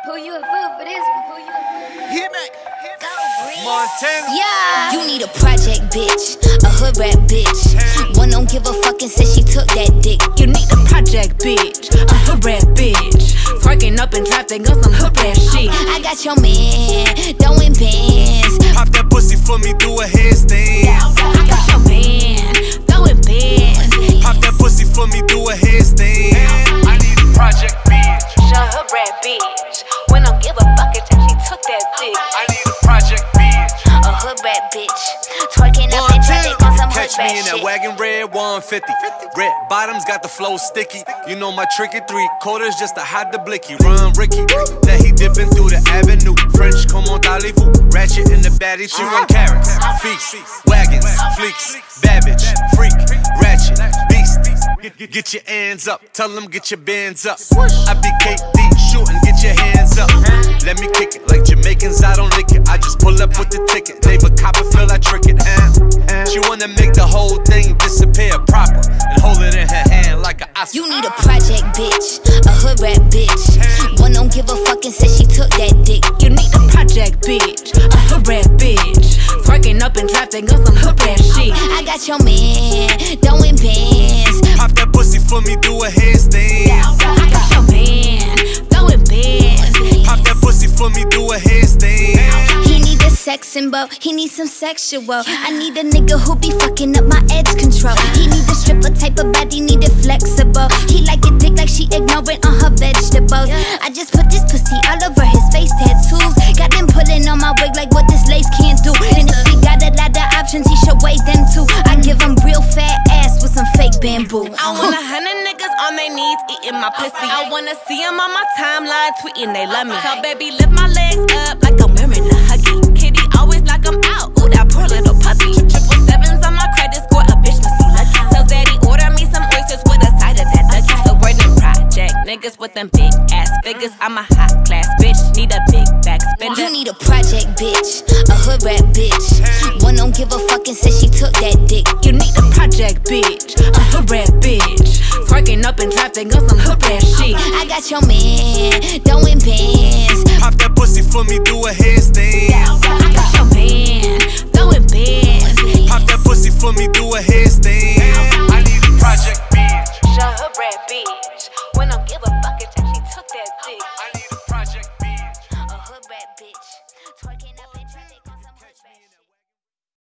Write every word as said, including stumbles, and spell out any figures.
Pull you a foot for this one, pull you a foot. Hit back. Go, Montana. Yeah. You need a project bitch, a hood rap bitch. One don't give a fuck and said she took that dick. You need a project bitch, a hood rap bitch. Twerking up in traffic on some hood rap shit. I got your man, throwing bands. Pop that pussy for me, do a handstand. I got your man, throwing bands. Pop that pussy for me, do a handstand. I need a project bitch. She a hood rap bitch. When don't give a fuck and said she took that dick. I need a project bitch. A hood rap bitch, twerking up in traffic on some hood Catch rap me in that shit. wagon red one fifty. Red bottoms got the flow sticky. You know my tricky three quarters just to hide the blicky. Run Ricky, that he dipping through the avenue. French, come on, Tallyfoo. Ratchet in the baddie, she run carrots. Feast, wagons, fleeks, bad bitch, freak, ratchet, beast. Get, get your hands up, tell them get your bands up. I be K D shooting, get your hands up. Let me kick it like Jamaicans, I don't lick it. I just pull up with the ticket. Neighbor cop it, feel I trick it. Uh. She wanna make the whole thing disappear proper and hold it in her hand like an Oscar. You need a project bitch, a hood rap bitch. One don't give a fuck and said she took that dick. You need a project bitch, a hood rap bitch. Twerking up in traffic on some hood rap shit. I got your man, throwing bands. Pop that pussy for me, do a handstand. I got your man, throwing bands. Pop that pussy for me, do a handstand. He need a sex symbol, he need some sexual. I need a nigga who be fucking up my edge control. He need a stripper type of body, need it flexible. He like it thick like she ignorant on her vegetables. I just put this pussy all over his face tattoos. Got them pulling on my wig like what this lace can't do. And if he got a lot of options, he should weigh them too. I give him real fat ass with some fake bamboo. I want a hundred niggas on their knees eating my pussy. I wanna see them on my timeline tweeting they love me. So baby, lift my legs up like I'm wearing a huggy. Kitty always like I'm out. Ooh, that poor little puppy. Triple sevens on my credit score. A bitch must be lucky. So daddy order me some oysters with a side of that ducky. So we're them project niggas with them big ass figures. I'm a hot class bitch. Need a big back spender. You need a project bitch, a hood rap bitch. One don't give a fuck and said she took that dick. You need a project bitch, a hood rap bitch. Twerking up in traffic on some hood rap shit. I got your man, throwing bands. Pop that pussy for me, do a handstand. I got your man, throwing bands. Pop that pussy for me, do a